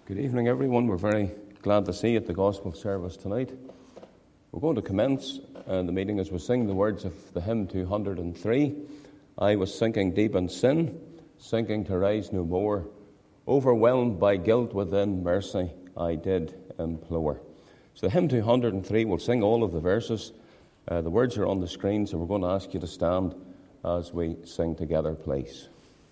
Good evening, everyone. We're very glad to see you at the gospel service tonight. We're going to commence the meeting as we sing the words of the hymn 203. I was sinking deep in sin, sinking to rise no more. Overwhelmed by guilt within, mercy I did implore. So the hymn 203, we'll sing all of the verses. The words are on the screen, so we're going to ask you to stand as we sing together, please.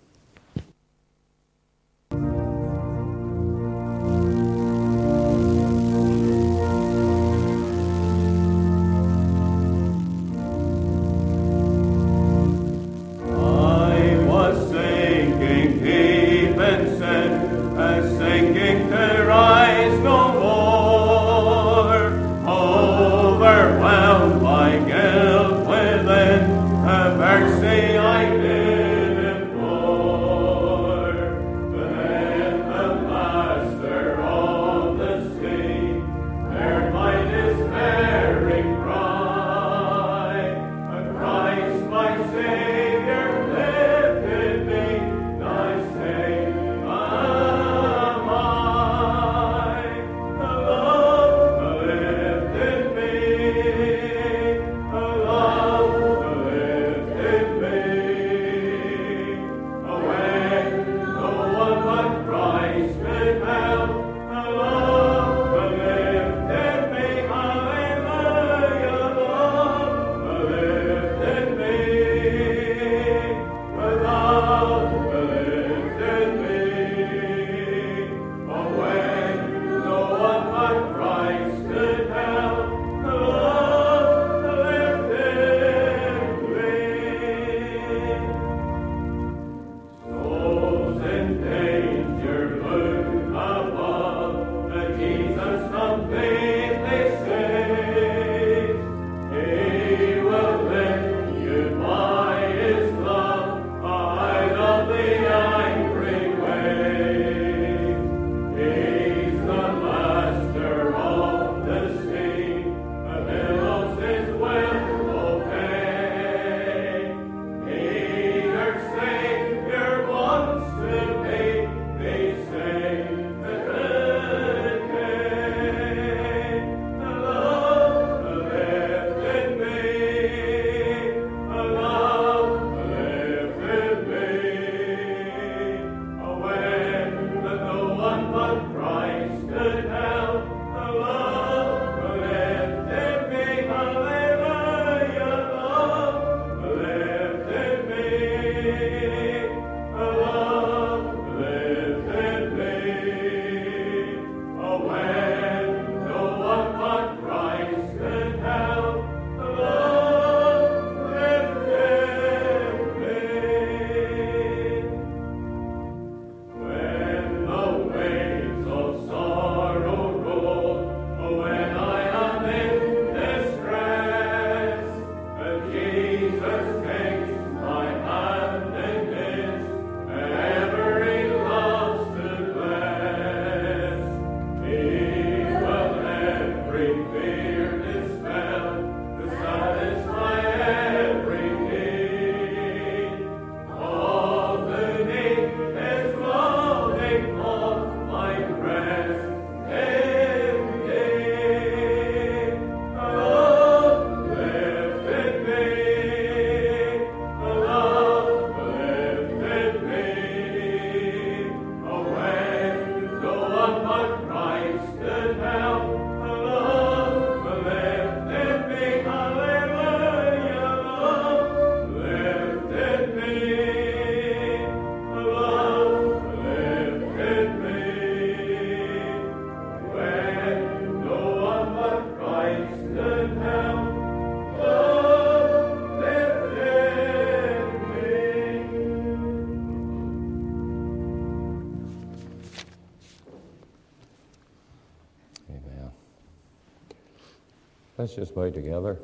Let's just bow together.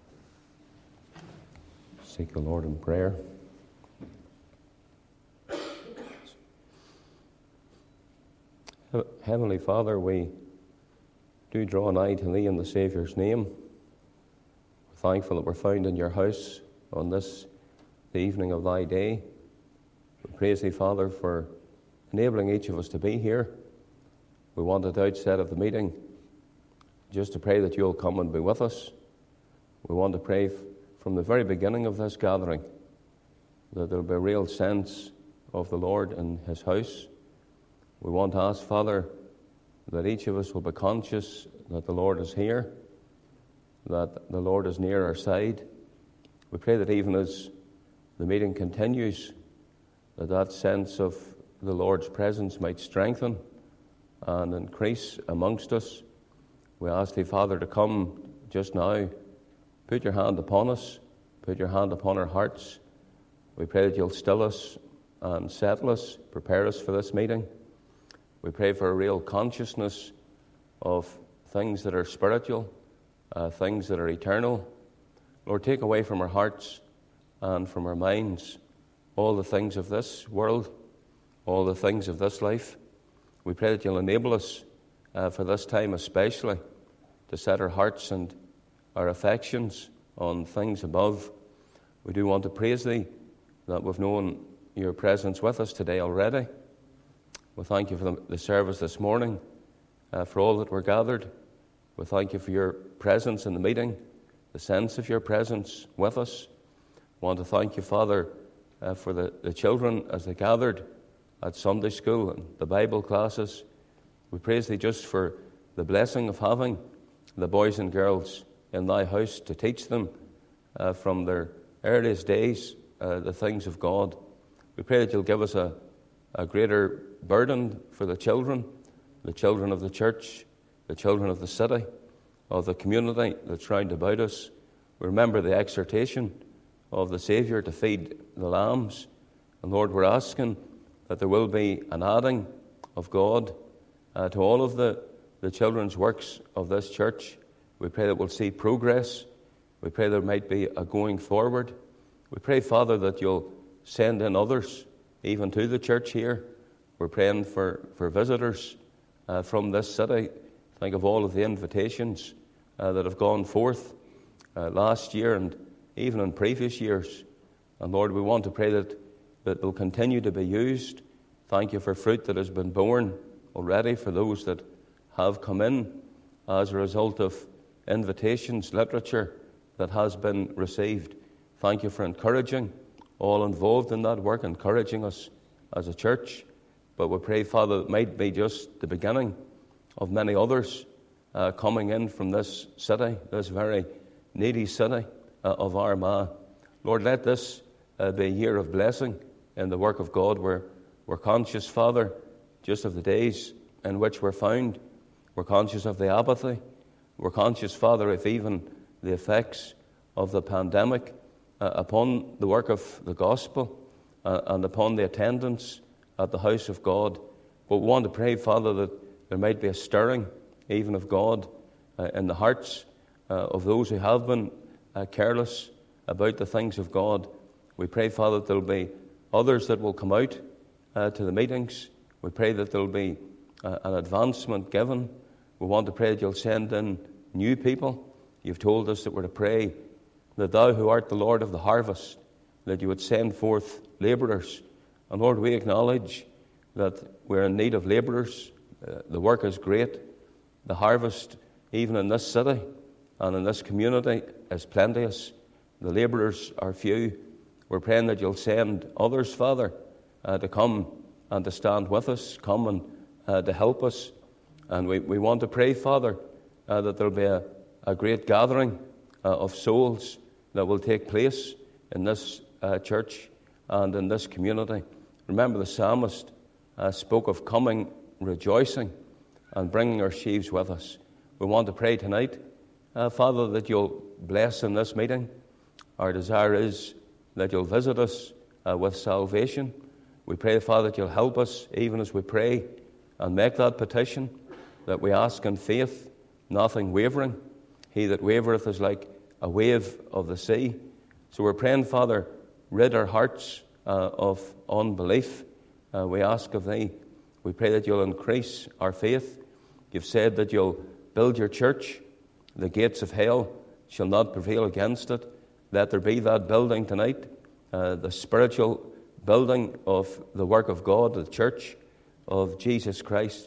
Seek the Lord in prayer. Heavenly Father, we do draw nigh to Thee in the Saviour's name. We're thankful that we're found in Your house on this, the evening of Thy day. We praise Thee, Father, for enabling each of us to be here. We want at the outset of the meeting just to pray that you'll come and be with us. We want to pray from the very beginning of this gathering that there'll be a real sense of the Lord in his house. We want to ask, Father, that each of us will be conscious that the Lord is here, that the Lord is near our side. We pray that even as the meeting continues, that sense of the Lord's presence might strengthen and increase amongst us. We ask thee, Father, to come just now. Put your hand upon us. Put your hand upon our hearts. We pray that you'll still us and settle us, prepare us for this meeting. We pray for a real consciousness of things that are spiritual, things that are eternal. Lord, take away from our hearts and from our minds all the things of this world, all the things of this life. We pray that you'll enable us for this time especially to set our hearts and our affections on things above. We do want to praise thee that we've known your presence with us today already. We thank you for the service this morning, for all that were gathered. We thank you for your presence in the meeting, the sense of your presence with us. We want to thank you, Father, for the children as they gathered at Sunday school and the Bible classes. We praise thee just for the blessing of having the boys and girls in thy house to teach them from their earliest days the things of God. We pray that you'll give us a greater burden for the children of the church, the children of the city, of the community that's round about us. We remember the exhortation of the Saviour to feed the lambs. And Lord, we're asking that there will be an adding of God to all of the children's works of this church. We pray that we'll see progress. We pray there might be a going forward. We pray, Father, that you'll send in others, even to the church here. We're praying for visitors from this city. Think of all of the invitations that have gone forth last year and even in previous years. And Lord, we want to pray that will continue to be used. Thank you for fruit that has been born already for those that have come in as a result of invitations, literature that has been received. Thank you for encouraging all involved in that work, encouraging us as a church. But we pray, Father, it might be just the beginning of many others coming in from this city, this very needy city of Armagh. Lord, let this be a year of blessing in the work of God. We're conscious, Father, just of the days in which we're found. We're conscious of the apathy. We're conscious, Father, of even the effects of the pandemic upon the work of the gospel and upon the attendance at the house of God. But we want to pray, Father, that there might be a stirring even of God in the hearts of those who have been careless about the things of God. We pray, Father, that there will be others that will come out to the meetings. We pray that there will be an advancement given. We want to pray that you'll send in new people. You've told us that we're to pray that thou who art the Lord of the harvest, that you would send forth labourers. And Lord, we acknowledge that we're in need of labourers. The work is great. The harvest, even in this city and in this community, is plenteous. The labourers are few. We're praying that you'll send others, Father, to come and to stand with us, come and to help us. And we want to pray, Father, that there'll be a great gathering of souls that will take place in this church and in this community. Remember, the psalmist spoke of coming, rejoicing, and bringing our sheaves with us. We want to pray tonight, Father, that you'll bless in this meeting. Our desire is that you'll visit us with salvation. We pray, Father, that you'll help us even as we pray and make that petition that we ask in faith, nothing wavering. He that wavereth is like a wave of the sea. So we're praying, Father, rid our hearts of unbelief. We ask of thee. We pray that you'll increase our faith. You've said that you'll build your church. The gates of hell shall not prevail against it. Let there be that building tonight, the spiritual building of the work of God, the church of Jesus Christ.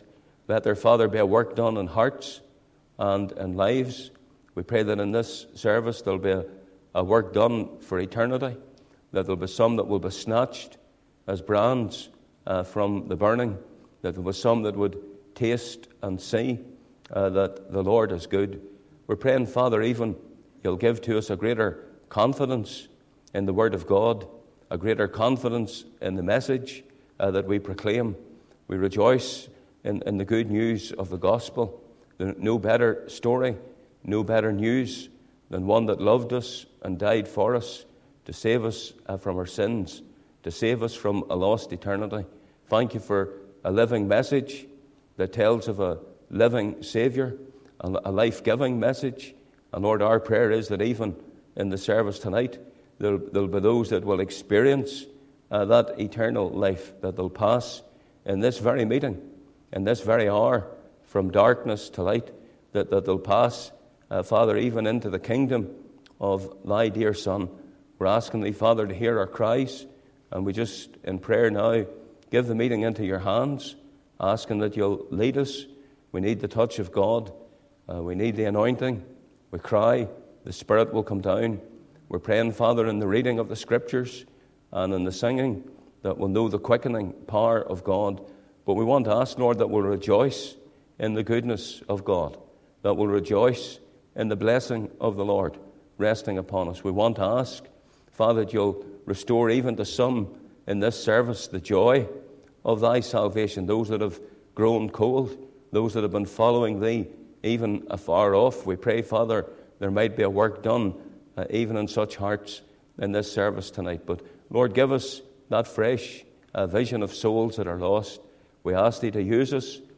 Let there, Father, be a work done in hearts and in lives. We pray that in this service there'll be a work done for eternity, that there'll be some that will be snatched as brands from the burning, that there was some that would taste and see that the Lord is good. We're praying, Father, even you'll give to us a greater confidence in the Word of God, a greater confidence in the message that we proclaim. We rejoice in the good news of the gospel. No better story, no better news than one that loved us and died for us to save us from our sins, to save us from a lost eternity. Thank you for a living message that tells of a living Saviour, a life-giving message. And Lord, our prayer is that even in the service tonight, there'll be those that will experience that eternal life, that they'll pass in this very meeting, in this very hour, from darkness to light, that they'll pass, Father, even into the kingdom of thy dear Son. We're asking thee, Father, to hear our cries, and we just, in prayer now, give the meeting into your hands, asking that you'll lead us. We need the touch of God. We need the anointing. We cry, the Spirit will come down. We're praying, Father, in the reading of the Scriptures and in the singing, that we'll know the quickening power of God. But we want to ask, Lord, that we'll rejoice in the goodness of God, that we'll rejoice in the blessing of the Lord resting upon us. We want to ask, Father, that you'll restore even to some in this service the joy of thy salvation, those that have grown cold, those that have been following thee even afar off. We pray, Father, there might be a work done even in such hearts in this service tonight. But Lord, give us that fresh vision of souls that are lost. We ask thee to use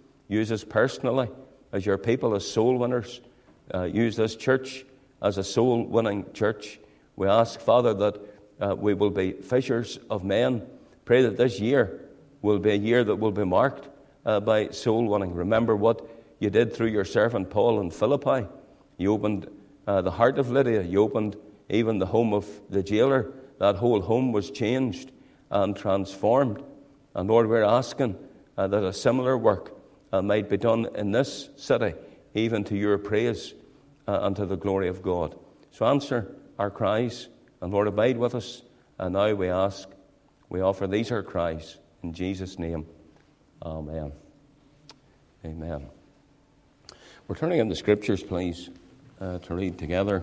us personally as your people, as soul winners. Use this church as a soul-winning church. We ask, Father, that we will be fishers of men. Pray that this year will be a year that will be marked by soul winning. Remember what you did through your servant Paul in Philippi. You opened the heart of Lydia. You opened even the home of the jailer. That whole home was changed and transformed. And Lord, we're asking that a similar work might be done in this city, even to your praise and to the glory of God. So answer our cries, and Lord, abide with us. And now we ask, we offer these our cries in Jesus' name. Amen. Amen. We're turning in the Scriptures, please, to read together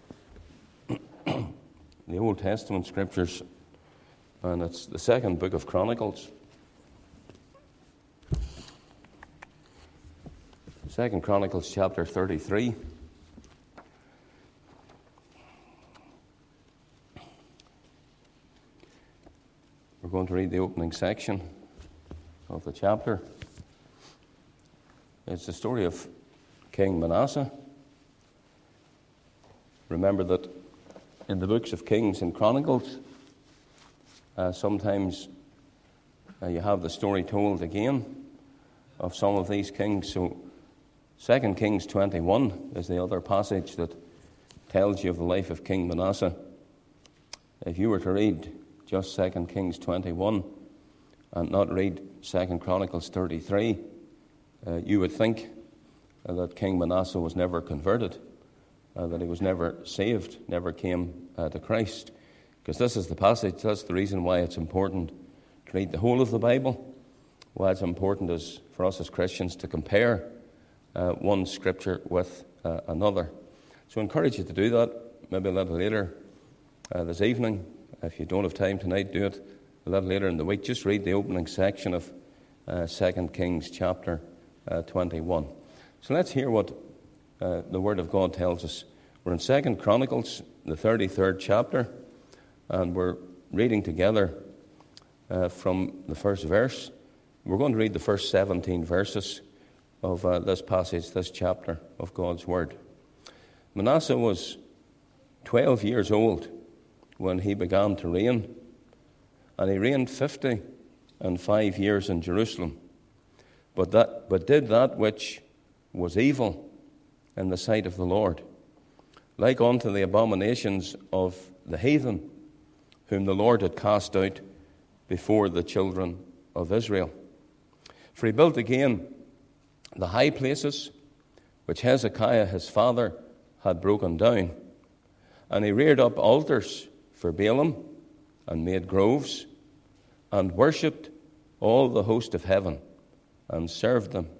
the Old Testament Scriptures, and it's the second book of Chronicles. 2 Chronicles chapter 33. We're going to read the opening section of the chapter. It's the story of King Manasseh. Remember that in the books of Kings and Chronicles, sometimes you have the story told again of some of these kings. So 2 Kings 21 is the other passage that tells you of the life of King Manasseh. If you were to read just 2 Kings 21 and not read 2 Chronicles 33, you would think that King Manasseh was never converted, that he was never saved, never came to Christ. Because this is the passage, that's the reason why it's important to read the whole of the Bible, why it's important is for us as Christians to compare one scripture with another. So I encourage you to do that, maybe a little later this evening. If you don't have time tonight, do it a little later in the week. Just read the opening section of 2 Kings chapter 21. So let's hear what the Word of God tells us. We're in 2 Chronicles, the 33rd chapter, and we're reading together from the first verse. We're going to read the first 17 verses of this passage, this chapter of God's Word. Manasseh was 12 years old when he began to reign, and he reigned 55 years in Jerusalem, but did that which was evil in the sight of the Lord, like unto the abominations of the heathen, whom the Lord had cast out before the children of Israel. For he built again the high places which Hezekiah his father had broken down. And he reared up altars for Baalim, and made groves, and worshipped all the host of heaven, and served them.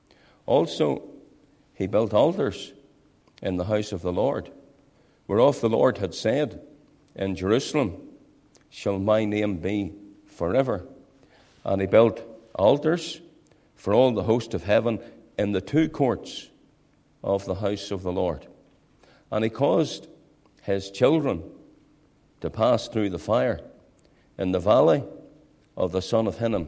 Also he built altars in the house of the Lord, whereof the Lord had said, In Jerusalem shall my name be forever. And he built altars for all the host of heaven in the two courts of the house of the Lord. And he caused his children to pass through the fire in the valley of the son of Hinnom.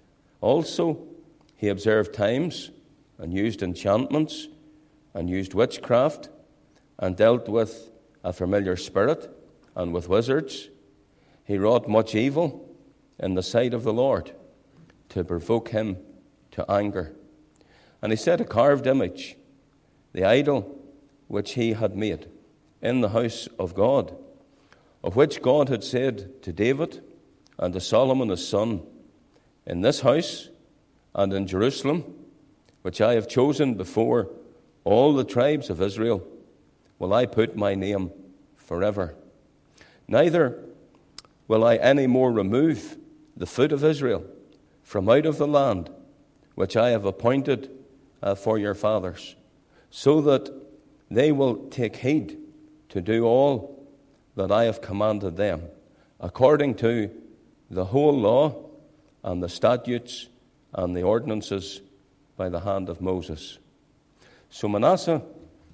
Also he observed times, and used enchantments, and used witchcraft, and dealt with a familiar spirit, and with wizards. He wrought much evil in the sight of the Lord, to provoke him to anger. And he set a carved image, the idol which he had made, in the house of God, of which God had said to David and to Solomon his son, In this house and in Jerusalem, which I have chosen before all the tribes of Israel, will I put my name forever. Neither will I any more remove the foot of Israel from out of the land which I have appointed for your fathers, so that they will take heed to do all that I have commanded them, according to the whole law and the statutes and the ordinances by the hand of Moses. So Manasseh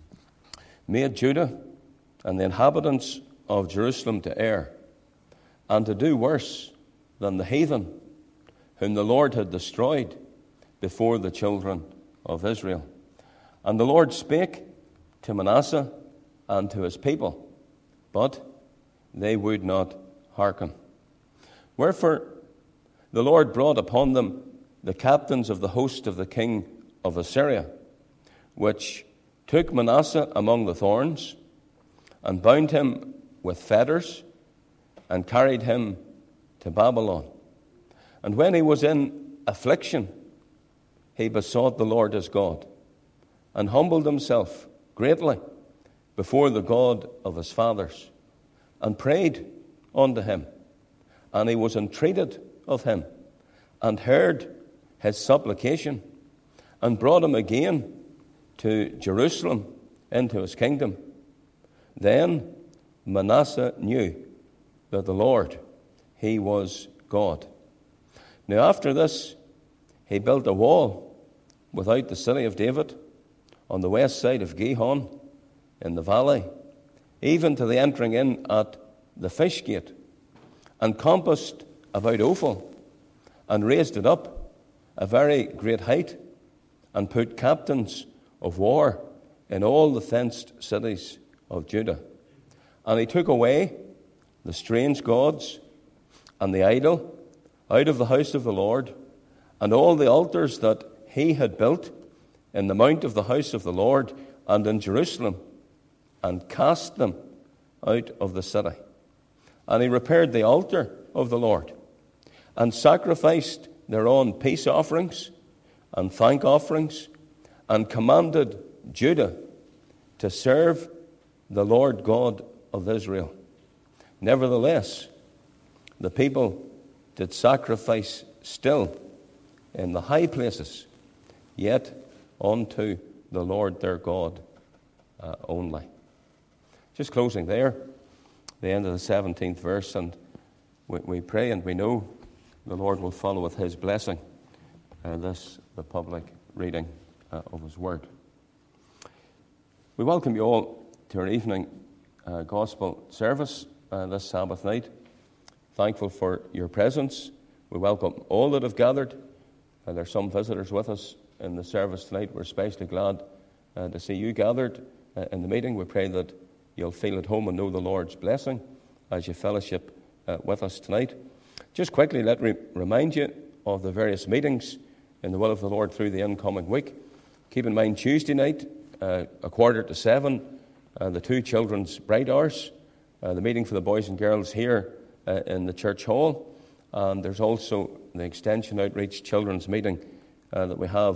made Judah and the inhabitants of Jerusalem to err, and to do worse than the heathen, whom the Lord had destroyed before the children of Israel. And the Lord spake to Manasseh and to his people, but they would not hearken. Wherefore the Lord brought upon them the captains of the host of the king of Assyria, which took Manasseh among the thorns, and bound him with fetters, and carried him to Babylon. And when he was in affliction, he besought the Lord his God, and humbled himself greatly before the God of his fathers, and prayed unto him. And he was entreated of him, and heard his supplication, and brought him again to Jerusalem into his kingdom. Then Manasseh knew that the Lord, he was God. Now after this, he built a wall without the city of David, on the west side of Gihon, in the valley, even to the entering in at the fish gate, and compassed about Ophel, and raised it up a very great height, and put captains of war in all the fenced cities of Judah. And he took away the strange gods and the idol out of the house of the Lord, and all the altars that he had built in the mount of the house of the Lord and in Jerusalem, and cast them out of the city. And he repaired the altar of the Lord, and sacrificed thereon peace offerings and thank offerings, and commanded Judah to serve the Lord God of Israel. Nevertheless, the people did sacrifice still in the high places, yet unto the Lord their God only. Just closing there, the end of the 17th verse, and we pray and we know the Lord will follow with his blessing the public reading of his word. We welcome you all to our evening gospel service this Sabbath night. Thankful for your presence. We welcome all that have gathered. There are some visitors with us in the service tonight. We're especially glad to see you gathered in the meeting. We pray that you'll feel at home and know the Lord's blessing as you fellowship with us tonight. Just quickly, let me remind you of the various meetings in the will of the Lord through the incoming week. Keep in mind Tuesday night, 6:45, the two children's bright hours, the meeting for the boys and girls here in the church hall. And there's also the Extension Outreach Children's meeting that we have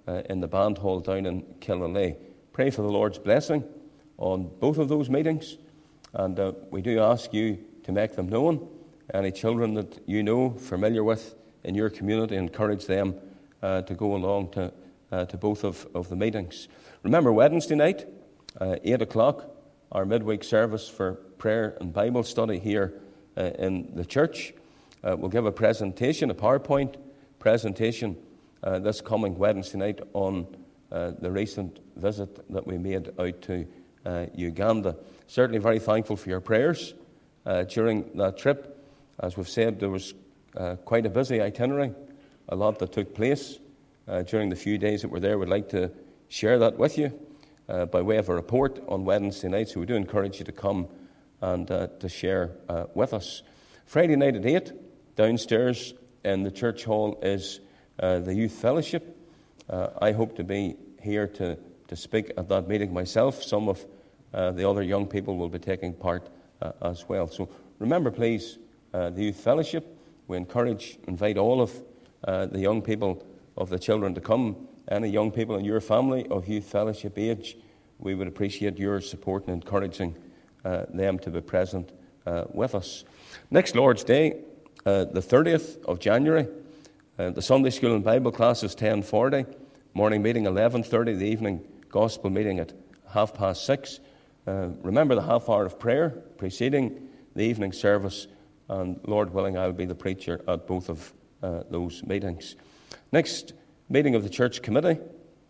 in the band hall down in Killalay. Pray for the Lord's blessing on both of those meetings, and we do ask you to make them known. Any children that you know, familiar with in your community, encourage them to go along to both of the meetings. Remember, Wednesday night, 8 o'clock, our midweek service for prayer and Bible study here in the church. We'll give a presentation, a PowerPoint presentation, this coming Wednesday night on the recent visit that we made out to Uganda. Certainly very thankful for your prayers during that trip. As we've said, there was quite a busy itinerary, a lot that took place during the few days that we're there. We'd like to share that with you by way of a report on Wednesday night, so we do encourage you to come and to share with us. Friday night at 8, downstairs in the church hall is the youth fellowship. I hope to be here to speak at that meeting myself. Some of the other young people will be taking part as well. So remember, please, the youth fellowship. We invite all of the young people of the children to come. Any young people in your family of youth fellowship age, we would appreciate your support and encouraging them to be present with us. Next Lord's Day, the 30th of January, the Sunday School and Bible class is 10:40, morning meeting 11:30, the evening gospel meeting at 6:30. Remember the half hour of prayer preceding the evening service, and Lord willing, I'll be the preacher at both of those meetings. Next meeting of the church committee,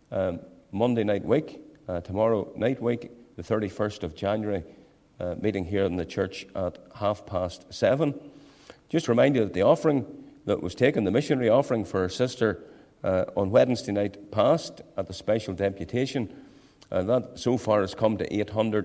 Monday night week, tomorrow night week, the 31st of January, meeting here in the church at 7:30. Just remind you that the offering that was taken, the missionary offering for our sister on Wednesday night past at the special deputation, that so far has come to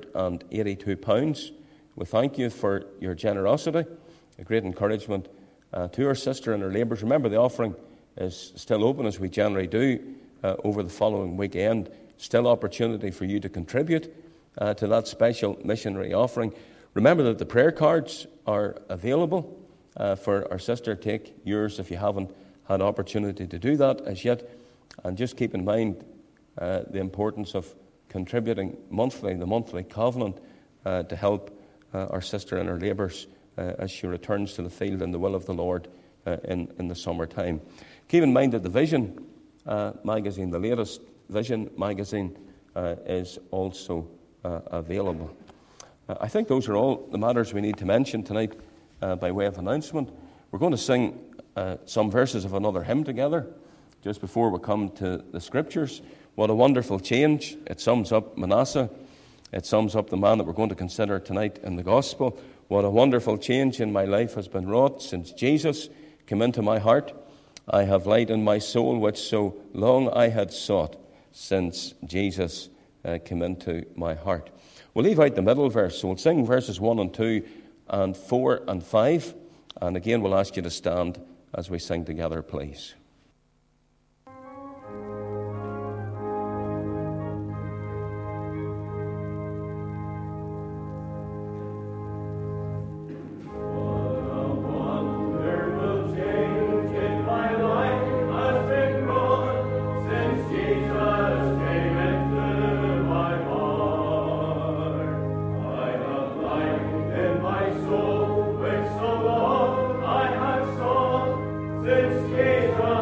£882. We thank you for your generosity, a great encouragement to our sister and her labours. Remember, the offering is still open, as we generally do over the following weekend. Still opportunity for you to contribute to that special missionary offering. Remember that the prayer cards are available for our sister. Take yours if you haven't had opportunity to do that as yet. And just keep in mind the importance of contributing monthly, the monthly covenant, to help our sister in her labours as she returns to the field in the will of the Lord in the summertime. Keep in mind that the Vision magazine, the latest Vision magazine, is also available. I think those are all the matters we need to mention tonight by way of announcement. We're going to sing some verses of another hymn together just before we come to the Scriptures. What a wonderful change. It sums up Manasseh. It sums up the man that we're going to consider tonight in the Gospel. What a wonderful change in my life has been wrought since Jesus came into my heart. I have light in my soul which so long I had sought, since Jesus came into my heart. We'll leave out the middle verse, so we'll sing verses 1 and 2 and 4 and 5. And again, we'll ask you to stand as we sing together, please. Since Jesus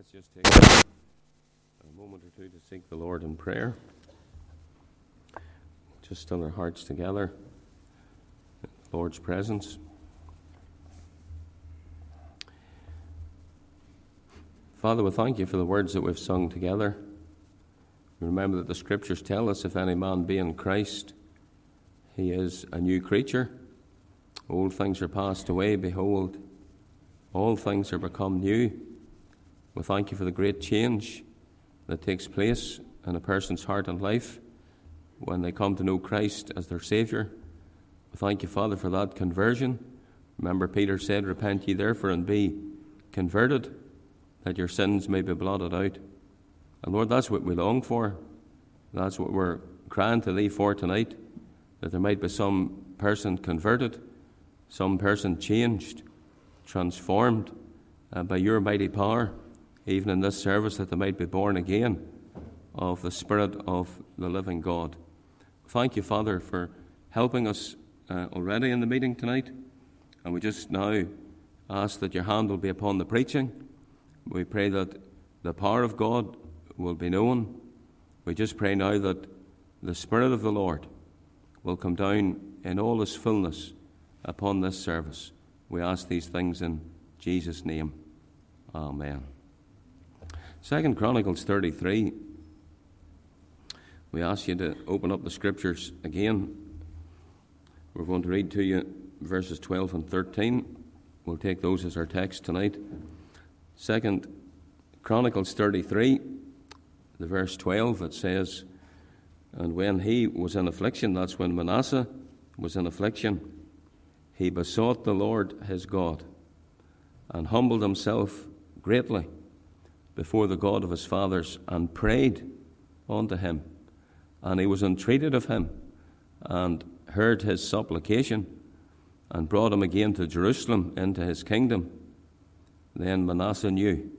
Let's just take a moment or two to seek the Lord in prayer. Just still our hearts together in the Lord's presence. Father, we thank you for the words that we've sung together. We remember that the Scriptures tell us, if any man be in Christ, he is a new creature. Old things are passed away. Behold, all things are become new. We thank you for the great change that takes place in a person's heart and life when they come to know Christ as their Saviour. We thank you, Father, for that conversion. Remember, Peter said, "Repent ye therefore and be converted, that your sins may be blotted out." And Lord, that's what we long for. That's what we're crying to Thee for tonight, that there might be some person converted, some person changed, transformed by your mighty power, even in this service, that they might be born again of the Spirit of the living God. Thank you, Father, for helping us already in the meeting tonight. And we just now ask that your hand will be upon the preaching. We pray that the power of God will be known. We just pray now that the Spirit of the Lord will come down in all His fullness upon this service. We ask these things in Jesus' name. Amen. 2 Chronicles 33. We ask you to open up the Scriptures again. We're going to read to you verses 12 and 13. We'll take those as our text tonight. 2 Chronicles 33, the verse 12, it says, "And when he was in affliction," that's when Manasseh was in affliction, "he besought the Lord his God, and humbled himself greatly before the God of his fathers, and prayed unto him. And he was entreated of him, and heard his supplication, and brought him again to Jerusalem into his kingdom. Then Manasseh knew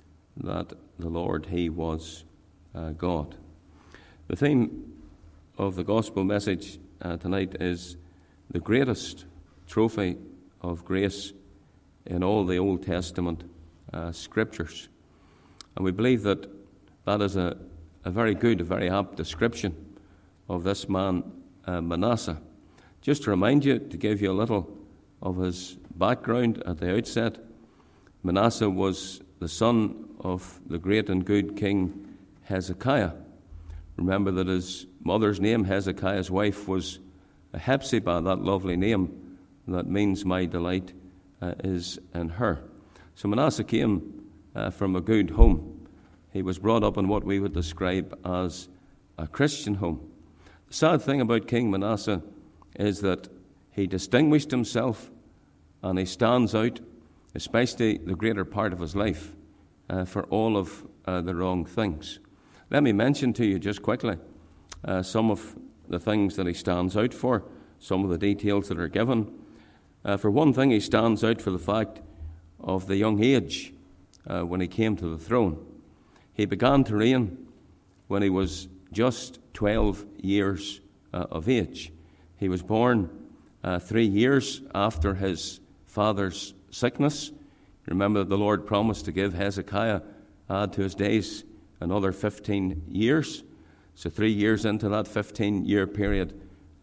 that the Lord, he was God." The theme of the gospel message tonight is the greatest trophy of grace in all the Old Testament Scriptures. And we believe that that is a very good, a very apt description of this man, Manasseh. Just to remind you, to give you a little of his background at the outset, Manasseh was the son of the great and good King Hezekiah. Remember that his mother's name, Hezekiah's wife, was Hephzibah, that lovely name that means "my delight is in her." So Manasseh came from a good home. He was brought up in what we would describe as a Christian home. The sad thing about King Manasseh is that he distinguished himself, and he stands out, especially the greater part of his life, for all of the wrong things. Let me mention to you just quickly some of the things that he stands out for, some of the details that are given. For one thing, he stands out for the fact of the young age when he came to the throne. He began to reign when he was just 12 years of age. He was born 3 years after his father's sickness. Remember that the Lord promised to give Hezekiah, add to his days, another 15 years. So 3 years into that 15-year period,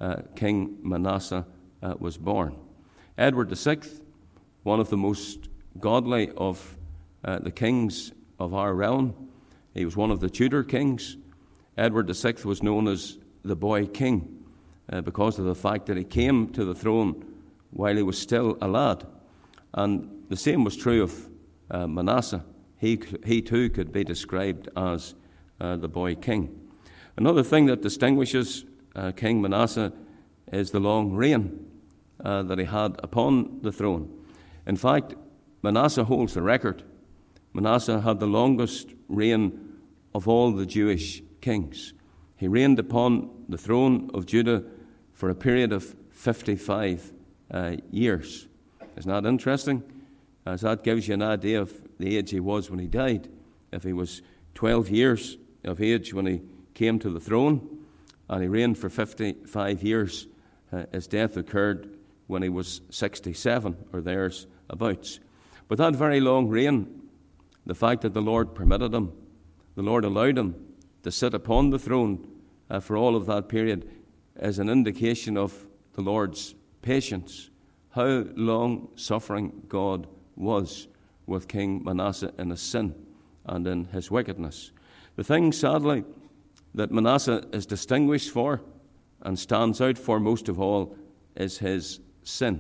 King Manasseh was born. Edward VI, one of the most godly of the kings of our realm, he was one of the Tudor kings. Edward VI was known as the boy king because of the fact that he came to the throne while he was still a lad. And the same was true of Manasseh. He too could be described as the boy king. Another thing that distinguishes King Manasseh is the long reign that he had upon the throne. In fact, Manasseh holds the record. Manasseh had the longest reign of all the Jewish kings. He reigned upon the throne of Judah for a period of 55 years. Isn't that interesting? As that gives you an idea of the age he was when he died. If he was 12 years of age when he came to the throne, and he reigned for 55 years, his death occurred when he was 67 or thereabouts. But that very long reign the fact that the Lord permitted him, the Lord allowed him to sit upon the throne for all of that period, is an indication of the Lord's patience, how long-suffering God was with King Manasseh in his sin and in his wickedness. The thing, sadly, that Manasseh is distinguished for and stands out for most of all is his sin.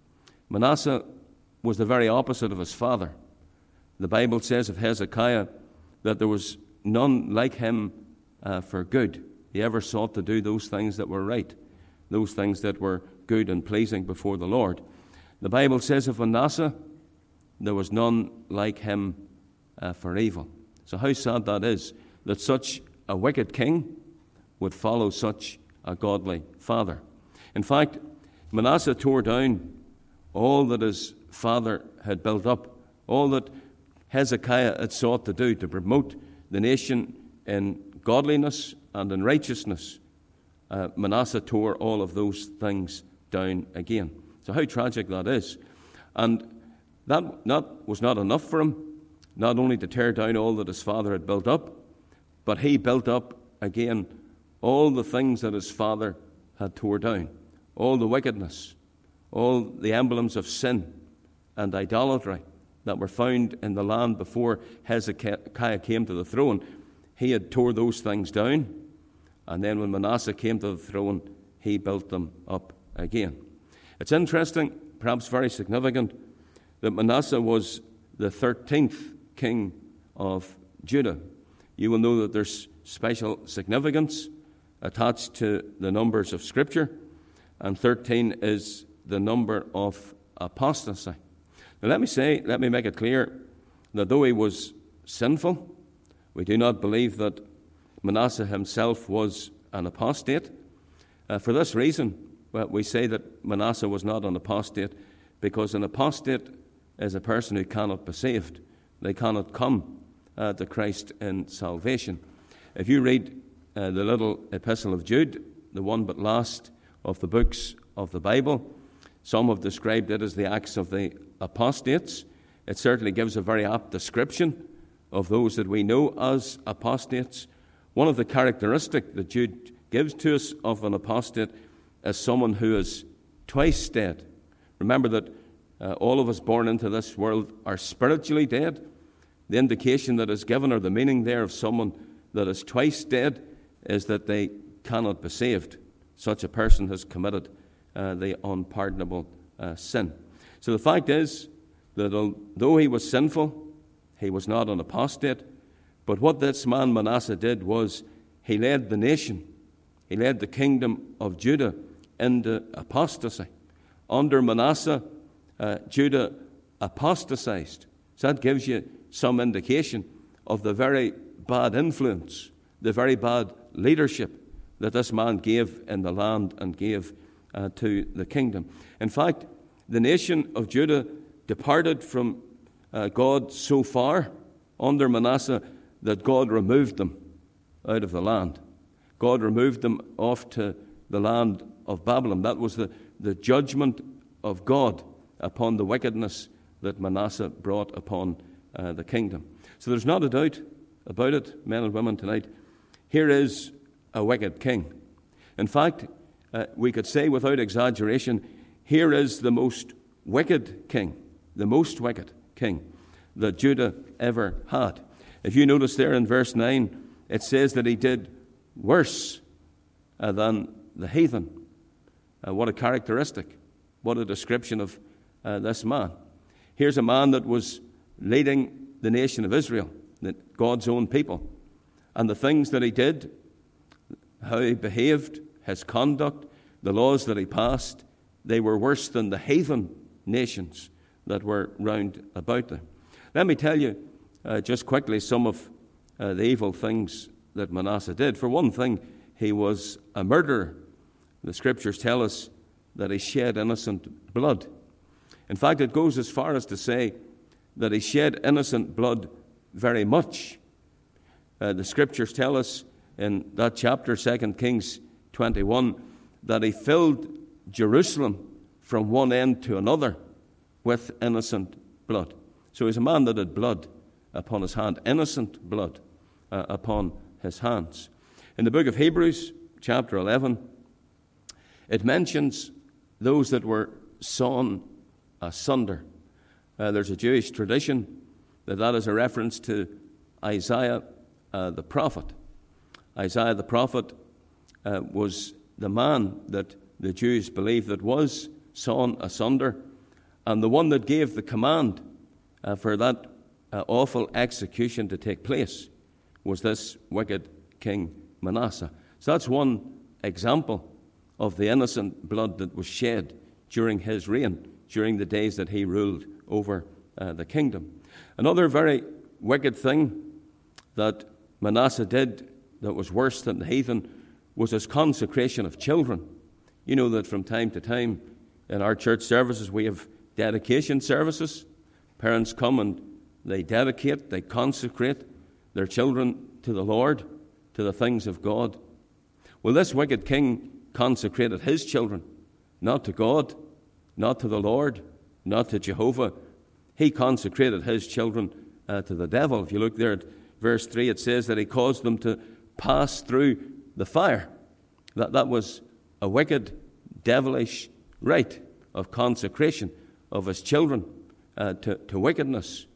Manasseh was the very opposite of his father. The Bible says of Hezekiah that there was none like him for good. He ever sought to do those things that were right, those things that were good and pleasing before the Lord. The Bible says of Manasseh, there was none like him for evil. So how sad that is, that such a wicked king would follow such a godly father. In fact, Manasseh tore down all that his father had built up, all that Hezekiah had sought to do to promote the nation in godliness and in righteousness. Manasseh tore all of those things down again. So how tragic that is. And that was not enough for him, not only to tear down all that his father had built up, but he built up again all the things that his father had tore down, all the wickedness, all the emblems of sin and idolatry that were found in the land before Hezekiah came to the throne. He had tore those things down, and then when Manasseh came to the throne, he built them up again. It's interesting, perhaps very significant, that Manasseh was the 13th king of Judah. You will know that there's special significance attached to the numbers of Scripture, and 13 is the number of apostasy. Now let me make it clear that though he was sinful, we do not believe that Manasseh himself was an apostate. For this reason, we say that Manasseh was not an apostate, because an apostate is a person who cannot be saved. They cannot come to Christ in salvation. If you read the little epistle of Jude, the one but last of the books of the Bible, some have described it as the Acts of the Apostates. It certainly gives a very apt description of those that we know as apostates. One of the characteristics that Jude gives to us of an apostate is someone who is twice dead. Remember that all of us born into this world are spiritually dead. The indication that is given, or the meaning there of someone that is twice dead, is that they cannot be saved. Such a person has committed the unpardonable sin. So the fact is that although he was sinful, he was not an apostate. But what this man Manasseh did was he led the nation, he led the kingdom of Judah into apostasy. Under Manasseh, Judah apostatized. So that gives you some indication of the very bad influence, the very bad leadership that this man gave in the land and gave to the kingdom. In fact, the nation of Judah departed from God so far under Manasseh that God removed them out of the land. God removed them off to the land of Babylon. That was the judgment of God upon the wickedness that Manasseh brought upon the kingdom. So there's not a doubt about it, men and women, tonight. Here is a wicked king. In fact, we could say without exaggeration, here is the most wicked king, the most wicked king that Judah ever had. If you notice there in verse 9, it says that he did worse than the heathen. What a characteristic. What a description of this man. Here's a man that was leading the nation of Israel, God's own people. And the things that he did, how he behaved, his conduct, the laws that he passed, they were worse than the heathen nations that were round about them. Let me tell you just quickly some of the evil things that Manasseh did. For one thing, he was a murderer. The Scriptures tell us that he shed innocent blood. In fact, it goes as far as to say that he shed innocent blood very much. The Scriptures tell us in that chapter, 2 Kings 21, that he filled Jerusalem from one end to another with innocent blood. So he's a man that had blood upon his hand, innocent blood upon his hands. In the book of Hebrews, chapter 11, it mentions those that were sawn asunder. There's a Jewish tradition that is a reference to Isaiah the prophet. Isaiah the prophet was the man that the Jews believed that was sawn asunder, and the one that gave the command for that awful execution to take place was this wicked King Manasseh. So that's one example of the innocent blood that was shed during his reign, during the days that he ruled over the kingdom. Another very wicked thing that Manasseh did that was worse than the heathen was his consecration of children. You know that from time to time in our church services we have dedication services. Parents come and they dedicate, they consecrate their children to the Lord, to the things of God. Well, this wicked king consecrated his children, not to God, not to the Lord, not to Jehovah. He consecrated his children to the devil. If you look there at verse 3, it says that he caused them to pass through the fire. That was a wicked, devilish rite of consecration of his children to wickedness,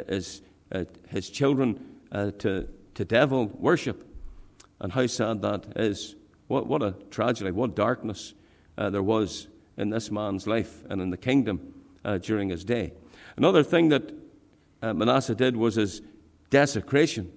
his children to devil worship. And how sad that is. What a tragedy, what darkness there was in this man's life and in the kingdom during his day. Another thing that Manasseh did was his desecration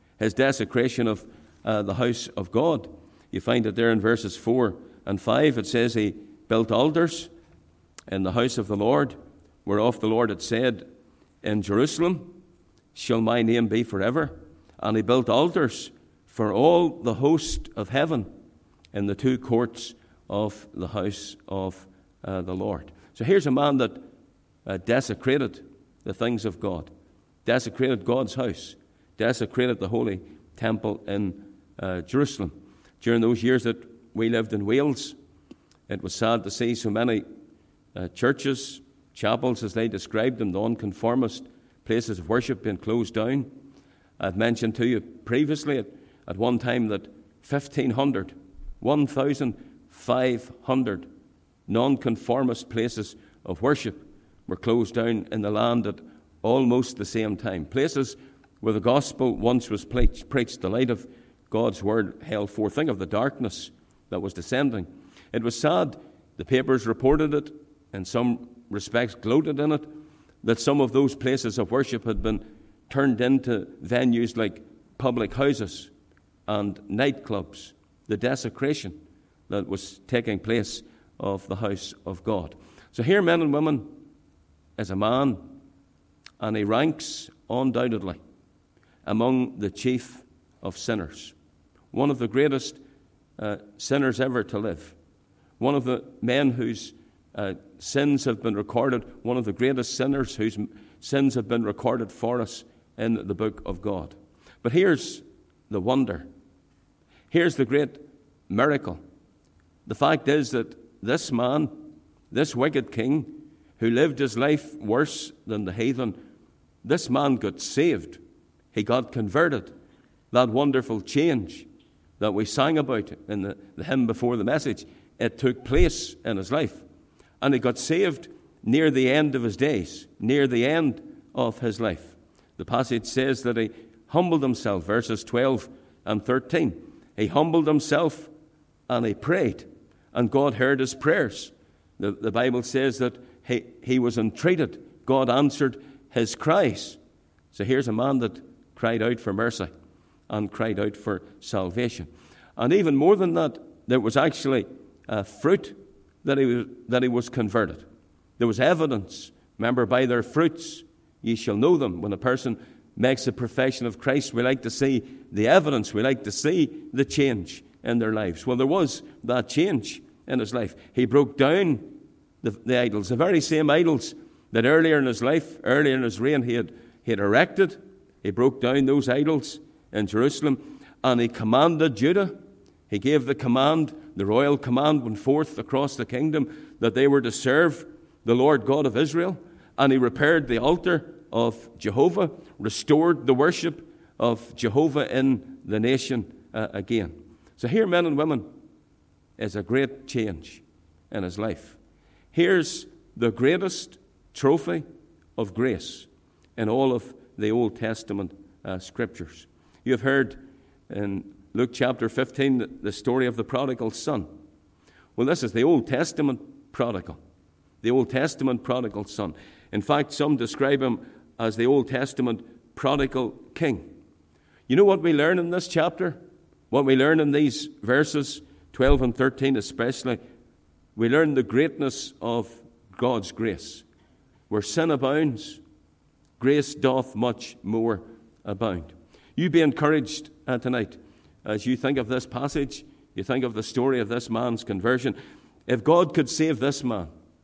of the house of God. You find it there in verses 4 and 5. It says he built altars in the house of the Lord, whereof the Lord had said, in Jerusalem shall my name be forever. And he built altars for all the host of heaven in the two courts of the house of the Lord. So here's a man that desecrated the things of God, desecrated God's house, desecrated the holy temple in Jerusalem. During those years that we lived in Wales, it was sad to see so many churches, chapels as they described them, nonconformist places of worship being closed down. I've mentioned to you previously at one time that 1,500 nonconformist places of worship were closed down in the land at almost the same time. Places where the gospel once was preached, the light of God's word held forth. Think of the darkness that was descending. It was sad. The papers reported it, in some respects gloated in it, that some of those places of worship had been turned into venues like public houses and nightclubs. The desecration that was taking place of the house of God. So here, men and women, is a man, and he ranks undoubtedly among the chief of sinners. One of the greatest sinners ever to live. One of the men whose sins have been recorded, one of the greatest sinners whose sins have been recorded for us in the book of God. But here's the wonder. Here's the great miracle. The fact is that this man, this wicked king, who lived his life worse than the heathen, this man got saved. He got converted. That wonderful change that we sang about in the hymn before the message, it took place in his life. And he got saved near the end of his days, near the end of his life. The passage says that he humbled himself, verses 12 and 13. He humbled himself and he prayed, and God heard his prayers. The Bible says that he was entreated. God answered his cries. So here's a man that cried out for mercy and cried out for salvation. And even more than that, there was actually fruit that he was converted. There was evidence. Remember, by their fruits ye shall know them. When a person makes a profession of Christ, we like to see the evidence. We like to see the change in their lives. Well, there was that change in his life. He broke down the idols, the very same idols that earlier in his life, earlier in his reign, he had erected. He broke down those idols in Jerusalem, and he commanded Judah. He gave the command, the royal command went forth across the kingdom that they were to serve the Lord God of Israel, and he repaired the altar of Jehovah, restored the worship of Jehovah in the nation again. So here, men and women, is a great change in his life. Here's the greatest trophy of grace in all of the Old Testament scriptures. You have heard in Luke chapter 15 the story of the prodigal son. Well, this is the Old Testament prodigal. The Old Testament prodigal son. In fact, some describe him as the Old Testament prodigal king. You know what we learn in this chapter? What we learn in these verses, 12 and 13 especially, we learn the greatness of God's grace. Where sin abounds, grace doth much more abound. You be encouraged tonight as you think of this passage, you think of the story of this man's conversion. If God could save this man,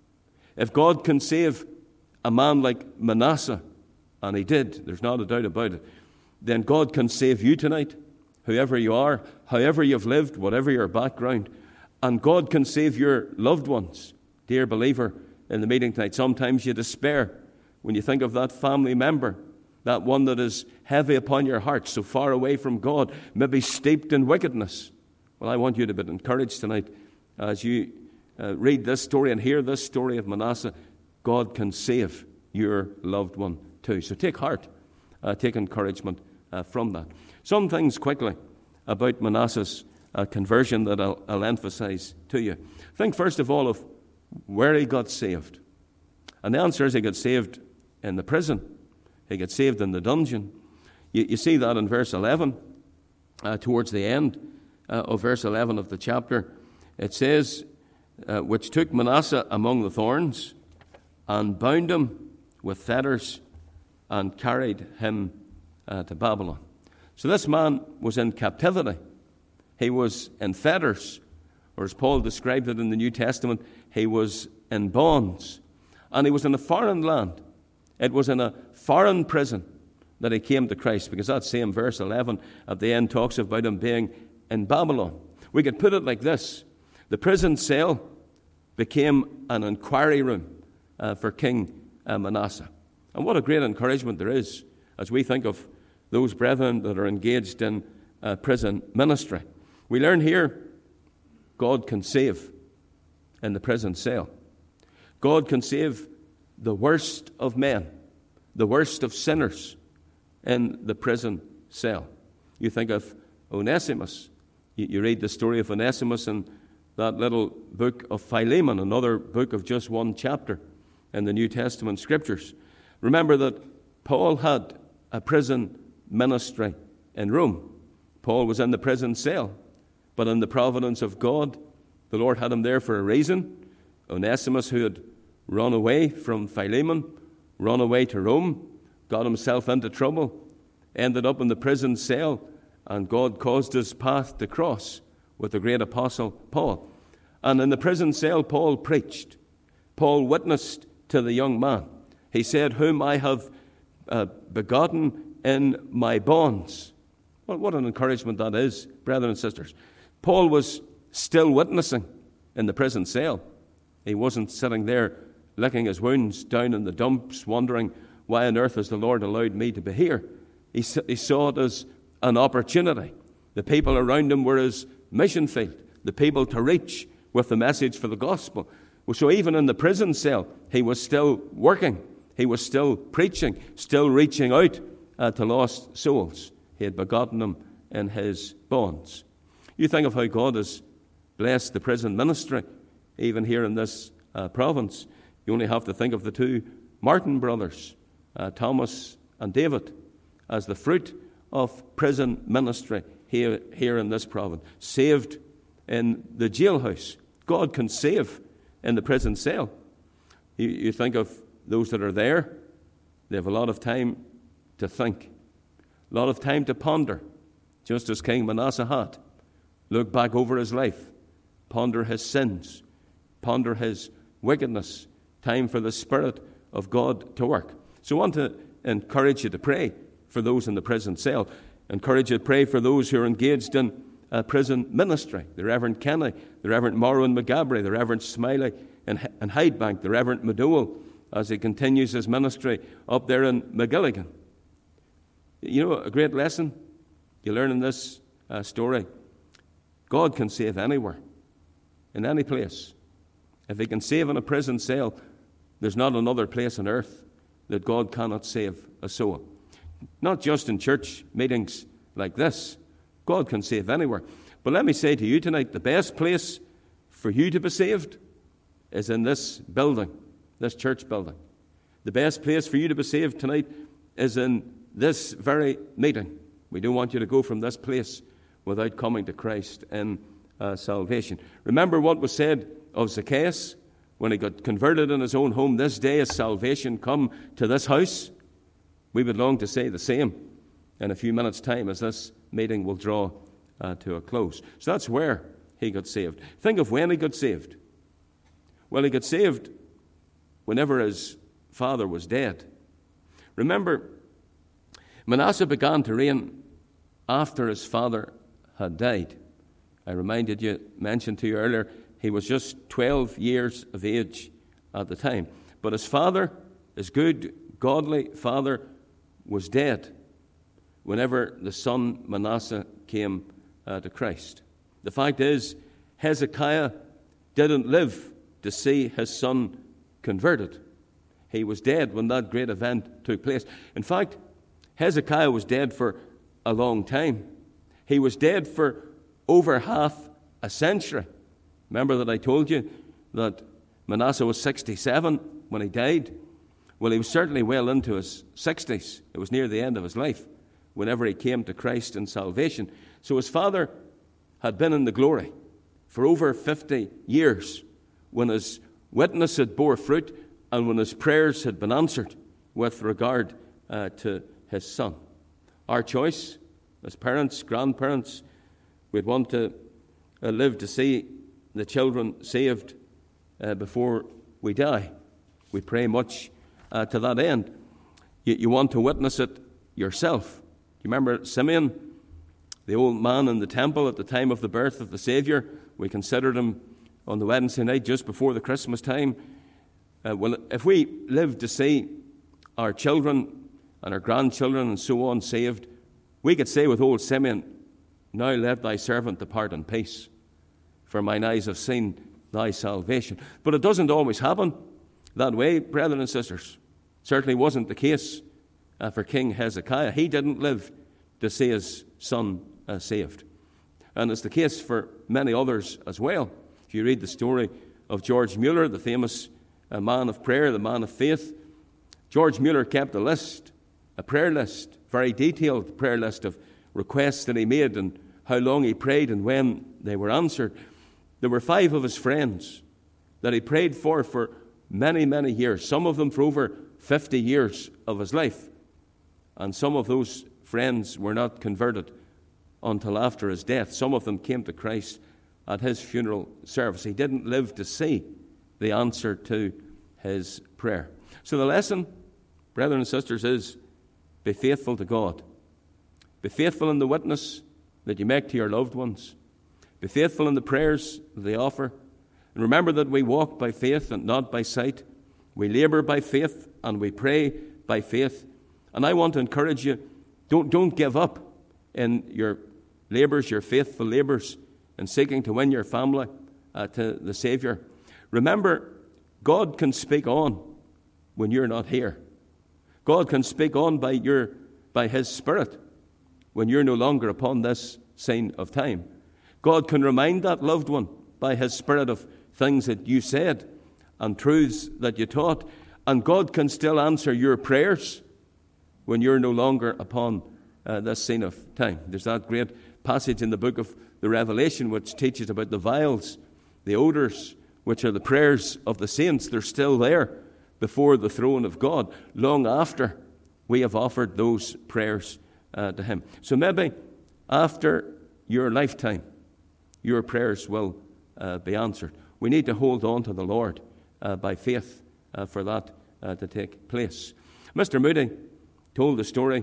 if God can save a man like Manasseh, and he did, there's not a doubt about it, then God can save you tonight, whoever you are, however you've lived, whatever your background, and God can save your loved ones. Dear believer, in the meeting tonight, sometimes you despair when you think of that family member, that one that is heavy upon your heart, so far away from God, maybe steeped in wickedness. Well, I want you to be encouraged tonight as you read this story and hear this story of Manasseh. God can save your loved one too. So take heart, take encouragement from that. Some things quickly about Manasseh's conversion that I'll emphasize to you. Think first of all of where he got saved. And the answer is he got saved in the prison. He got saved in the dungeon. You see that in verse 11, towards the end of verse 11 of the chapter. It says, which took Manasseh among the thorns and bound him with fetters and carried him to Babylon. So this man was in captivity. He was in fetters, or as Paul described it in the New Testament, he was in bonds. And he was in a foreign land. It was in a foreign prison that he came to Christ, because that same verse 11 at the end talks about him being in Babylon. We could put it like this. The prison cell became an inquiry room for King Manasseh. And what a great encouragement there is as we think of those brethren that are engaged in prison ministry. We learn here God can save in the prison cell. God can save the worst of men, the worst of sinners in the prison cell. You think of Onesimus. You read the story of Onesimus in that little book of Philemon, another book of just one chapter in the New Testament scriptures. Remember that Paul had a prison ministry in Rome. Paul was in the prison cell, but in the providence of God, the Lord had him there for a reason. Onesimus, who had run away from Philemon, run away to Rome, got himself into trouble, ended up in the prison cell, and God caused his path to cross with the great apostle Paul. And in the prison cell, Paul preached. Paul witnessed to the young man. He said, whom I have begotten in my bonds. Well, what an encouragement that is, brethren and sisters. Paul was still witnessing in the prison cell. He wasn't sitting there licking his wounds down in the dumps, wondering, why on earth has the Lord allowed me to be here? He saw it as an opportunity. The people around him were his mission field, the people to reach with the message for the gospel. So even in the prison cell, he was still working. He was still preaching, still reaching out to lost souls. He had begotten them in his bonds. You think of how God has blessed the prison ministry, even here in this province. You only have to think of the two Martin brothers, Thomas and David, as the fruit of prison ministry here in this province. Saved in the jailhouse. God can save in the prison cell. You think of those that are there, they have a lot of time to think, a lot of time to ponder, just as King Manasseh had. Look back over his life, ponder his sins, ponder his wickedness, time for the Spirit of God to work. So I want to encourage you to pray for those in the prison cell. Encourage you to pray for those who are engaged in prison ministry. The Reverend Kenny, the Reverend Morrow and McGabry, the Reverend Smiley and Hydebank, the Reverend McDowell, as he continues his ministry up there in McGilligan. You know, a great lesson you learn in this story. God can save anywhere, in any place. If he can save in a prison cell, there's not another place on earth that God cannot save a soul. Not just in church meetings like this. God can save anywhere. But let me say to you tonight, the best place for you to be saved is in this building, this church building. The best place for you to be saved tonight is in this very meeting. We don't want you to go from this place without coming to Christ in salvation. Remember what was said of Zacchaeus when he got converted in his own home. This day is salvation come to this house. We would long to say the same in a few minutes' time as this meeting will draw to a close. So that's where he got saved. Think of when he got saved. Well, he got saved whenever his father was dead. Remember, Manasseh began to reign after his father had died. I mentioned to you earlier, he was just 12 years of age at the time. But his father, his good, godly father, was dead whenever the son Manasseh came to Christ. The fact is, Hezekiah didn't live to see his son converted. He was dead when that great event took place. In fact, Hezekiah was dead for a long time. He was dead for over half a century. Remember that I told you that Manasseh was 67 when he died? Well, he was certainly well into his 60s. It was near the end of his life whenever he came to Christ in salvation. So his father had been in the glory for over 50 years when his witness had bore fruit and when his prayers had been answered with regard to his son. Our choice as parents, grandparents, we'd want to live to see the children saved before we die. We pray much to that end. You want to witness it yourself. You remember Simeon, the old man in the temple at the time of the birth of the Savior? We considered him on the Wednesday night just before the Christmas time. Well, if we live to see our children and our grandchildren and so on saved, we could say with old Simeon, now let thy servant depart in peace, for mine eyes have seen thy salvation. But it doesn't always happen that way, brethren and sisters. Certainly wasn't the case for King Hezekiah. He didn't live to see his son saved. And it's the case for many others as well. If you read the story of George Mueller, the famous man of prayer, the man of faith, George Mueller kept a list, a prayer list, very detailed prayer list of requests that he made and how long he prayed and when they were answered. There were 5 of his friends that he prayed for many, many years, some of them for over 50 years of his life. And some of those friends were not converted until after his death. Some of them came to Christ at his funeral service. He didn't live to see the answer to his prayer. So the lesson, brethren and sisters, is be faithful to God. Be faithful in the witness that you make to your loved ones. Be faithful in the prayers that they offer. And remember that we walk by faith and not by sight. We labor by faith and we pray by faith. And I want to encourage you, don't give up in your labors, your faithful labors, in seeking to win your family to the Savior. Remember, God can speak on when you're not here. God can speak on by His Spirit when you're no longer upon this scene of time. God can remind that loved one by His Spirit of things that you said and truths that you taught. And God can still answer your prayers when you're no longer upon this scene of time. There's that great passage in the book of the Revelation which teaches about the vials, the odors, which are the prayers of the saints. They're still there before the throne of God, long after we have offered those prayers to Him. So maybe after your lifetime, your prayers will be answered. We need to hold on to the Lord by faith for that to take place. Mr. Moody told the story.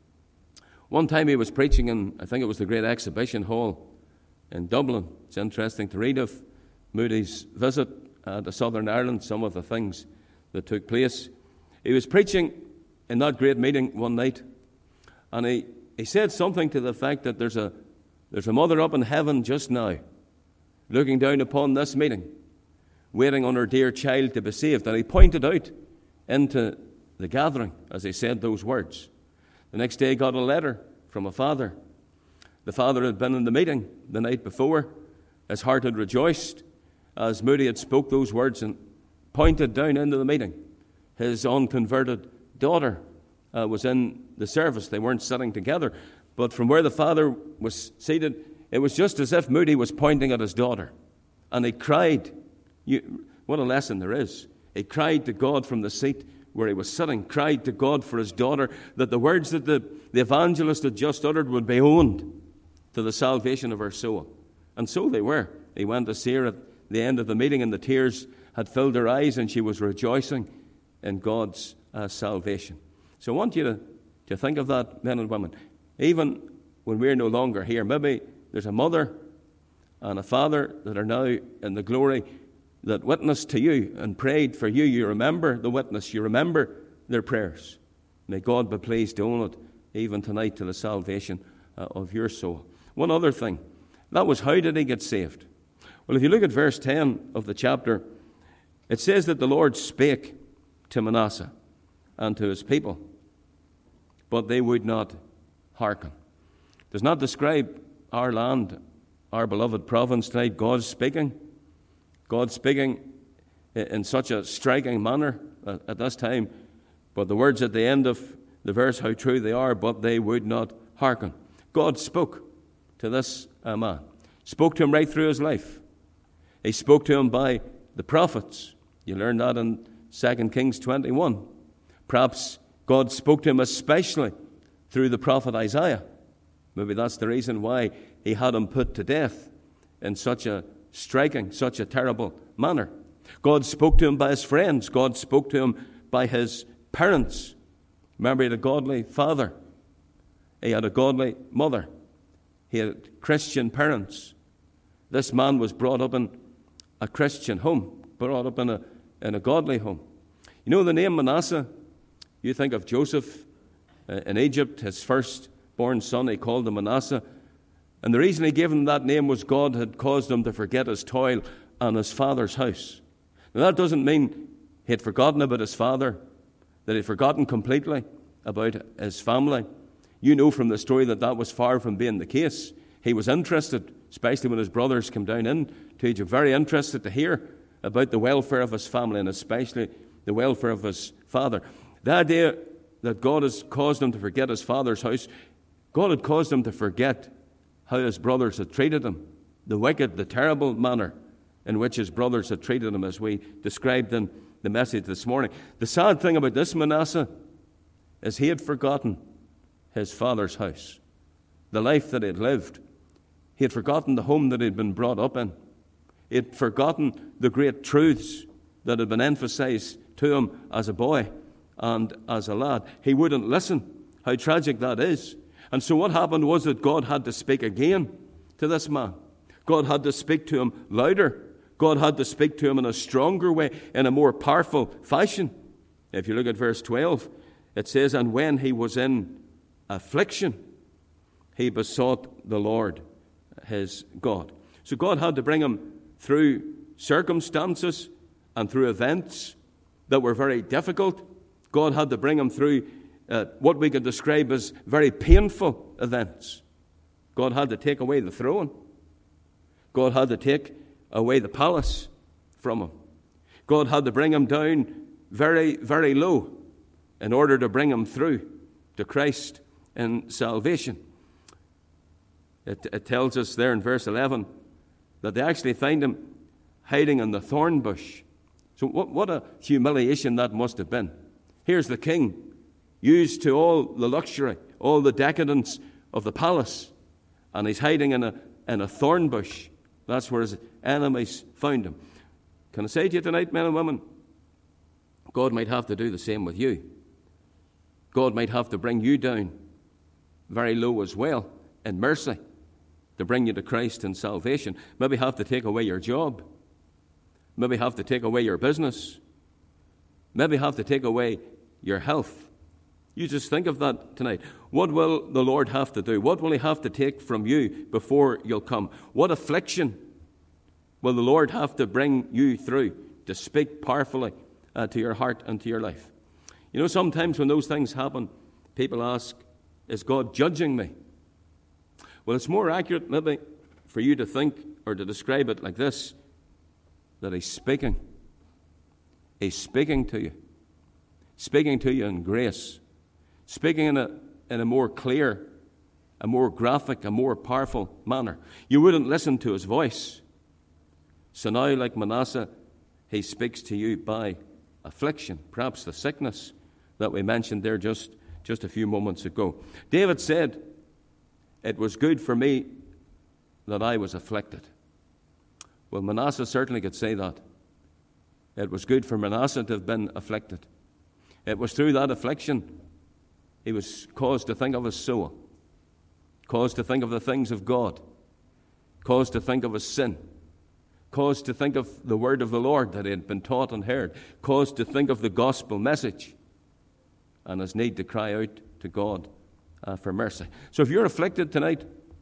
One time he was preaching in, I think it was the Great Exhibition Hall in Dublin. It's interesting to read of Moody's visit to Southern Ireland, some of the things that took place. He was preaching in that great meeting one night, and he said something to the fact that there's a mother up in heaven just now, looking down upon this meeting, waiting on her dear child to be saved. And he pointed out into the gathering as he said those words. The next day he got a letter from a father. The father had been in the meeting the night before. His heart had rejoiced as Moody had spoke those words and pointed down into the meeting. His unconverted daughter was in the service. They weren't sitting together. But from where the father was seated, it was just as if Moody was pointing at his daughter. And he cried. What a lesson there is. He cried to God from the seat where he was sitting, cried to God for his daughter, that the words that the evangelist had just uttered would be owned to the salvation of her soul. And so they were. He went to see her at the end of the meeting, and the tears had filled her eyes, and she was rejoicing in God's salvation. So I want you to think of that, men and women. Even when we're no longer here, maybe there's a mother and a father that are now in the glory that witnessed to you and prayed for you. You remember the witness. You remember their prayers. May God be pleased to own it even tonight to the salvation of your soul. One other thing. That was, how did he get saved? Well, if you look at verse 10 of the chapter, it says that the Lord spake to Manasseh and to his people, but they would not hearken. It does not describe our land, our beloved province tonight. God speaking in such a striking manner at this time. But the words at the end of the verse, how true they are, but they would not hearken. God spoke to this man. Spoke to him right through his life. He spoke to him by the prophets. You learn that in 2 Kings 21. Perhaps God spoke to him especially through the prophet Isaiah. Maybe that's the reason why he had him put to death in such a striking, such a terrible manner. God spoke to him by his friends. God spoke to him by his parents. Remember, he had a godly father. He had a godly mother. He had Christian parents. This man was brought up in a Christian home, brought up in a godly home. You know the name Manasseh? You think of Joseph in Egypt, his firstborn son, he called him Manasseh. And the reason he gave him that name was God had caused him to forget his toil and his father's house. Now that doesn't mean he had forgotten about his father, that he had forgotten completely about his family. You know from the story that was far from being the case. He was interested, especially when his brothers came down in to Egypt, very interested to hear about the welfare of his family and especially the welfare of his father. The idea that God has caused him to forget his father's house, God had caused him to forget how his brothers had treated him, the wicked, the terrible manner in which his brothers had treated him, as we described in the message this morning. The sad thing about this Manasseh is he had forgotten his father's house, the life that he had lived. He had forgotten the home that he had been brought up in. He had forgotten the great truths that had been emphasized to him as a boy and as a lad. He wouldn't listen. How tragic that is. And so what happened was that God had to speak again to this man. God had to speak to him louder. God had to speak to him in a stronger way, in a more powerful fashion. If you look at verse 12, it says, and when he was in affliction, he besought the Lord his God. So God had to bring him through circumstances and through events that were very difficult. God had to bring him through what we could describe as very painful events. God had to take away the throne. God had to take away the palace from him. God had to bring him down very, very low in order to bring him through to Christ in salvation. It tells us there in verse 11 that they actually find him hiding in the thorn bush. So what a humiliation that must have been. Here's the king, used to all the luxury, all the decadence of the palace, and he's hiding in a thorn bush. That's where his enemies found him. Can I say to you tonight, men and women, God might have to do the same with you. God might have to bring you down very low as well in mercy to bring you to Christ in salvation. Maybe have to take away your job. Maybe have to take away your business. maybe have to take away your health. You just think of that tonight. What will the Lord have to do? What will he have to take from you before you'll come? What affliction will the Lord have to bring you through to speak powerfully to your heart and to your life? You know, sometimes when those things happen, people ask, is God judging me? Well, it's more accurate maybe for you to think or to describe it like this, that he's speaking. He's speaking to you. Speaking to you in grace. Speaking in a more clear, a more graphic, a more powerful manner. You wouldn't listen to his voice. So now, like Manasseh, he speaks to you by affliction, perhaps the sickness that we mentioned there just a few moments ago. David said, it was good for me that I was afflicted. Well, Manasseh certainly could say that. It was good for Manasseh to have been afflicted. It was through that affliction he was caused to think of his soul, caused to think of the things of God, caused to think of his sin, caused to think of the word of the Lord that he had been taught and heard, caused to think of the gospel message and his need to cry out to God for mercy. So if you're afflicted tonight,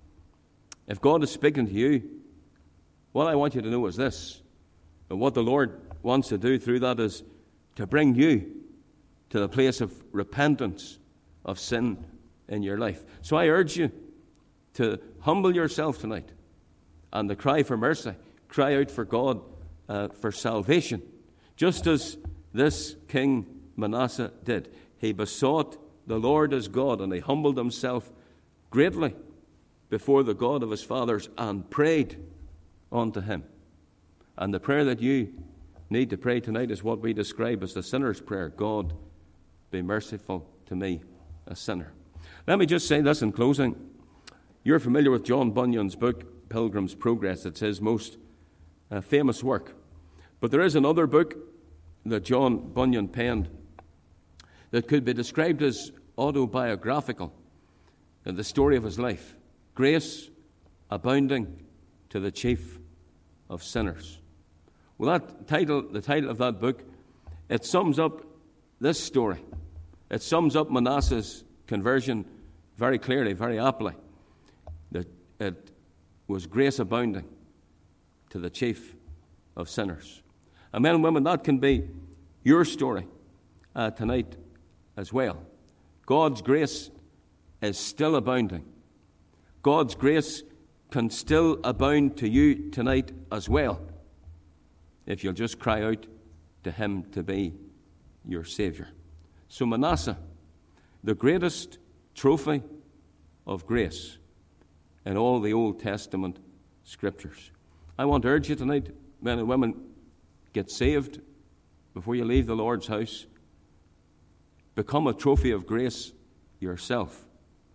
if God is speaking to you, what I want you to know is this, that what the Lord wants to do through that is to bring you to the place of repentance of sin in your life. So I urge you to humble yourself tonight and to cry for mercy, cry out for God for salvation, just as this King Manasseh did. He besought the Lord as God, and he humbled himself greatly before the God of his fathers and prayed unto him. And the prayer that you need to pray tonight is what we describe as the sinner's prayer. God, be merciful to me, a sinner. Let me just say this in closing. You're familiar with John Bunyan's book, Pilgrim's Progress. It's his most famous work. But there is another book that John Bunyan penned that could be described as autobiographical, the story of his life. Grace abounding to the chief of sinners. Well, the title of that book, it sums up this story. It sums up Manasseh's conversion very clearly, very aptly. That it was grace abounding to the chief of sinners. And men and women, that can be your story tonight as well. God's grace is still abounding. God's grace can still abound to you tonight as well, if you'll just cry out to him to be your Savior. So Manasseh, the greatest trophy of grace in all the Old Testament scriptures. I want to urge you tonight, men and women, get saved before you leave the Lord's house. Become a trophy of grace yourself.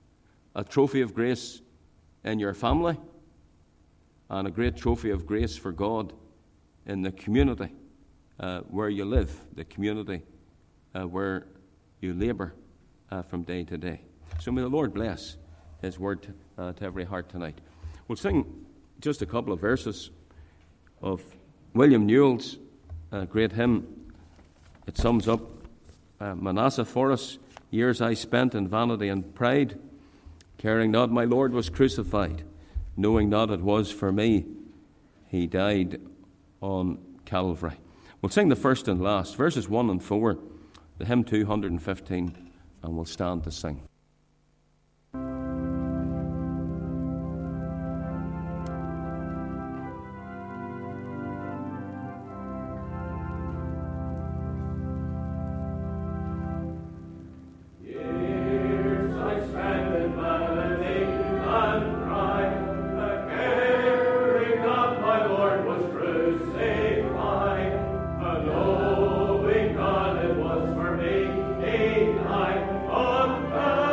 A trophy of grace in your family, and a great trophy of grace for God in the community where you live, the community where you labor from day to day. So may the Lord bless his word to every heart tonight. We'll sing just a couple of verses of William Newell's great hymn. It sums up Manasseh for us. Years I spent in vanity and pride, caring not my Lord was crucified, knowing not it was for me he died on Calvary. We'll sing the first and last, verses 1 and 4, the hymn 215, and we'll stand to sing. Knowing God it was for me, he died on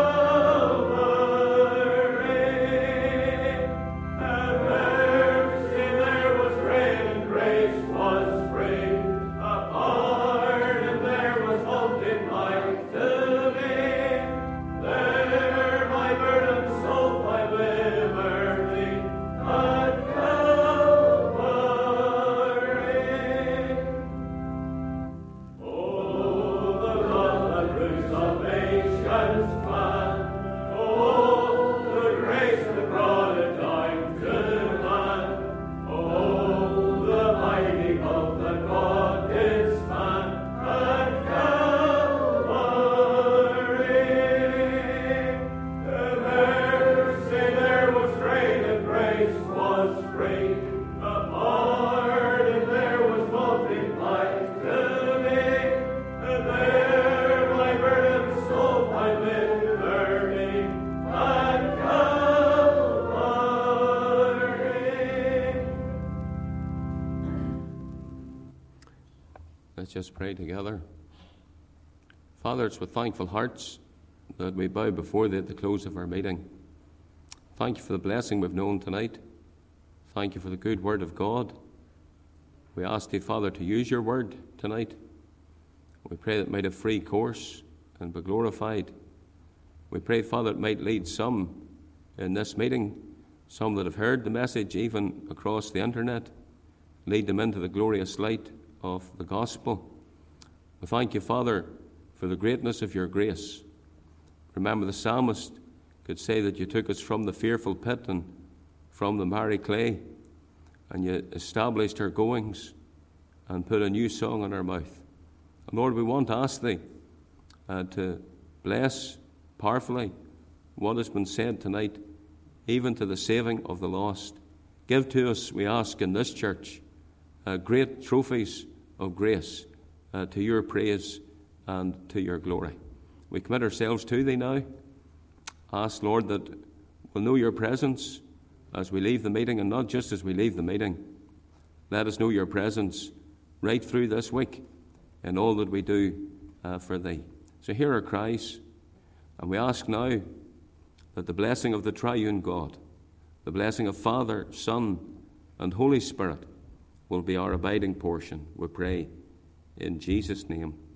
Let's just pray together. Father, it's with thankful hearts that we bow before Thee at the close of our meeting. Thank You for the blessing we've known tonight. Thank You for the good word of God. We ask Thee, Father, to use Your word tonight. We pray that it might have free course and be glorified. We pray, Father, it might lead some in this meeting, some that have heard the message even across the internet, lead them into the glorious light of the gospel. We thank You, Father, for the greatness of Your grace. Remember, the psalmist could say that You took us from the fearful pit and from the miry clay, and You established our goings and put a new song in our mouth. And Lord, we want to ask Thee to bless powerfully what has been said tonight, even to the saving of the lost. Give to us, we ask, in this church, great trophies of grace to Your praise and to Your glory. We commit ourselves to Thee now. Ask, Lord, that we'll know Your presence as we leave the meeting, and not just as we leave the meeting. Let us know Your presence right through this week in all that we do for Thee. So hear our cries, and we ask now that the blessing of the triune God, the blessing of Father, Son, and Holy Spirit will be our abiding portion. We pray in Jesus' name.